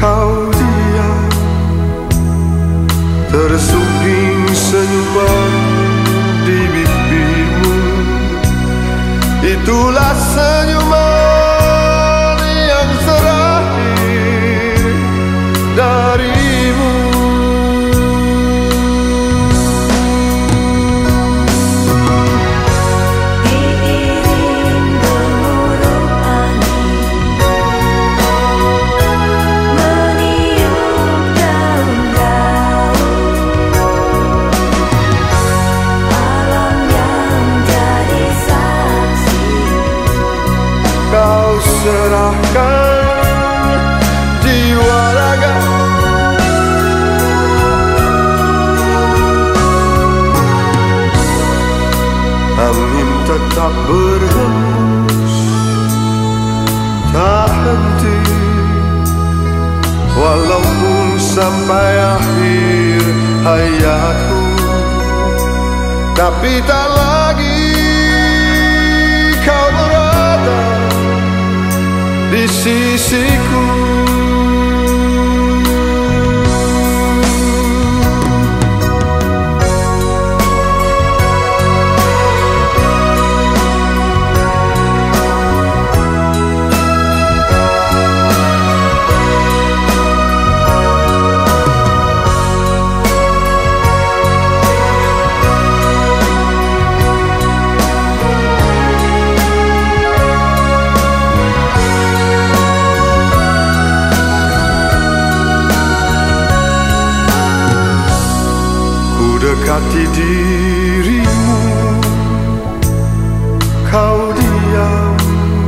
kau diam, tersungging senyuman di bibirmu. Itulah senyuman yang terakhir darimu. Serahkan jiwa raga, angin tetap berhembus tak henti, walaupun sampai akhir hayatku. Tapi tak lagi kau berada di sisiku. Dekati dirimu, kau diam,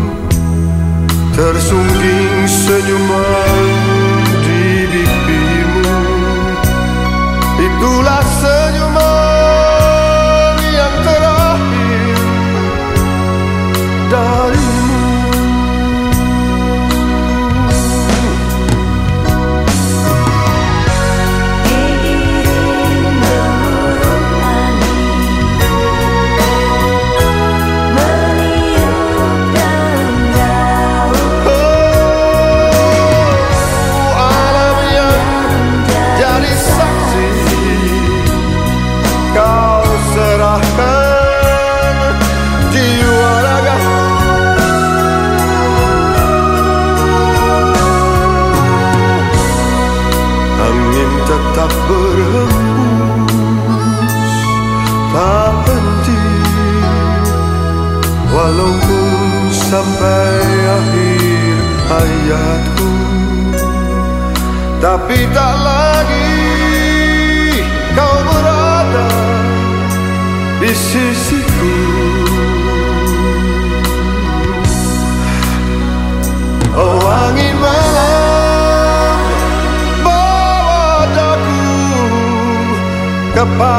tersungging senyuman di bibirmu. Itulah senyuman yang terakhir darimu. Tetap berhembus tak henti, walaupun sampai akhir hayatku. Tapi tak lagi kau berada di sisiku. Oh angin malam, kepada